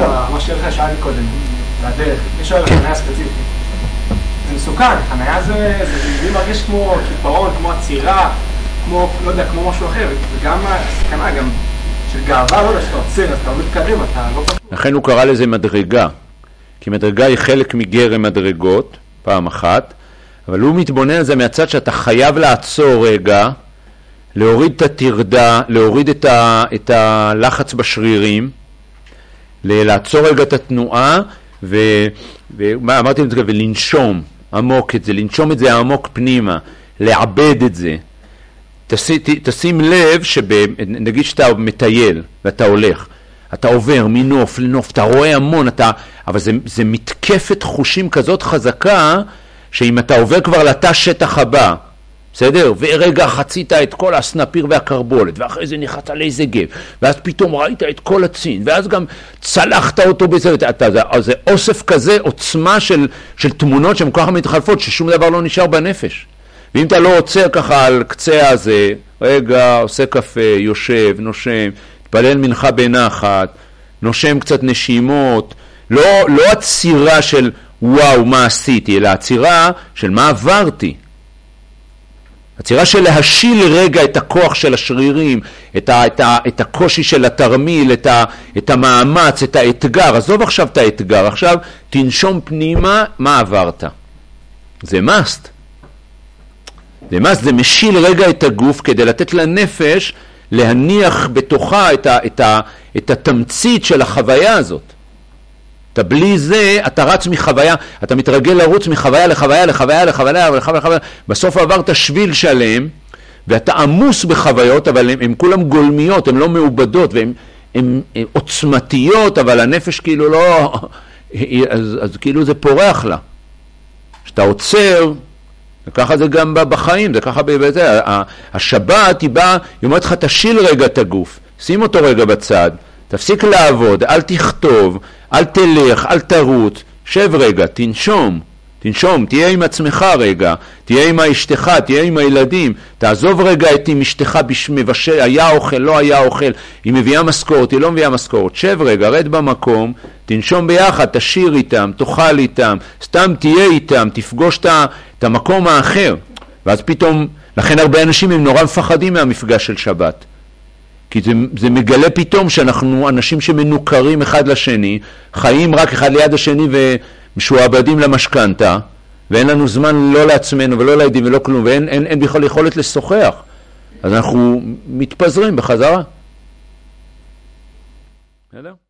מה שלך שאלתי קודם, בדרך, מי שואל על חניה ספציפית. זה מסוכן, חניה זה מרגיש כמו קיפאון, כמו עצירה, כמו, לא יודע, כמו משהו אחר, וגם הסכנה, גם של גאווה, לא יודע, שאתה עוצר, אז אתה לא מתקרב, אתה לא פשוט. לכן הוא קרא לזה מדרגה, כי מדרגה היא חלק מגרם מדרגות, פעם אחת, אבל הוא מתבונן על זה מהצד שאתה חייב לעצור רגע, להוריד את התרדה, להוריד את הלחץ בשרירים, לעצור רגע את התנועה, ואמרתי את זה, ולנשום עמוק את זה, לנשום את זה עמוק פנימה, לעבד את זה. תשים לב שנגיד שאתה מטייל ואתה הולך, אתה עובר מנוף לנוף, אתה רואה המון, אבל זה מתקפת חושים כזאת חזקה, שאם אתה עובר כבר לתא שטח הבא, בסדר? ורגע חצית את כל הסנפיר והקרבולת, ואחרי זה נחת על איזה גב, ואז פתאום ראית את כל הצין, ואז גם צלחת אותו בזה, זה אוסף כזה, עוצמה של תמונות שהן כל כך מתחלפות, ששום דבר לא נשאר בנפש. ואם אתה לא עוצר ככה על קצה הזה, רגע, עושה קפה, יושב, נושם, תפלל מנחה בנחת, נושם קצת נשימות, לא עצירה של וואו מה עשיתי, אלא עצירה של מה עברתי. עצירה של להשיל רגע את הכוח של השרירים, את הקושי של התרמיל, את המאמץ, את האתגר. עזוב עכשיו את האתגר, עכשיו תנשום פנימה מה עברת. זה must. זה משיל רגע את הגוף כדי לתת לנפש להניח בתוכה את התמצית של החוויה הזאת. אתה בלי זה, אתה רץ מחוויה, אתה מתרגל לרוץ מחוויה לחוויה, לחוויה, לחוויה, לחוויה. בסוף עברת שביל שלם, ואתה עמוס בחוויות, אבל הן כולם גולמיות, הן לא מעובדות, והן עוצמתיות, אבל הנפש כאילו לא, אז כאילו זה פורח לה. כשאתה עוצר, וככה זה גם בחיים, זה ככה בזה, השבת היא באה, היא אומרת לך, תשיל רגע את הגוף, שים אותו רגע בצד, תפסיק לעבוד, אל תכתוב, אל תלך, אל תרוץ, שב רגע, תנשום, תהיה עם עצמך רגע, תהיה עם אשתך, תהיה עם הילדים, תעזוב רגע את עם אשתך מבשל, היה אוכל, לא היה אוכל, היא מביאה משכורת, היא לא מביאה משכורת, שב רגע, רד במקום, תנשום ביחד, תשיר איתם, תאכל איתם, סתם תהיה איתם, תפגוש את המקום האחר, ואז פתאום, לכן הרבה אנשים הם נורא מפחדים מהמפגש של שבת, כי זה מגלה פתאום שאנחנו אנשים שמנוכרים אחד לשני, חיים רק אחד ליד השני ומשועבדים למשכנתה, ואין לנו זמן לא לעצמנו ולא לילדים ולא כלום, ואין בכלל יכולת לשוחח. אז אנחנו מתפזרים בחזרה. בסדר?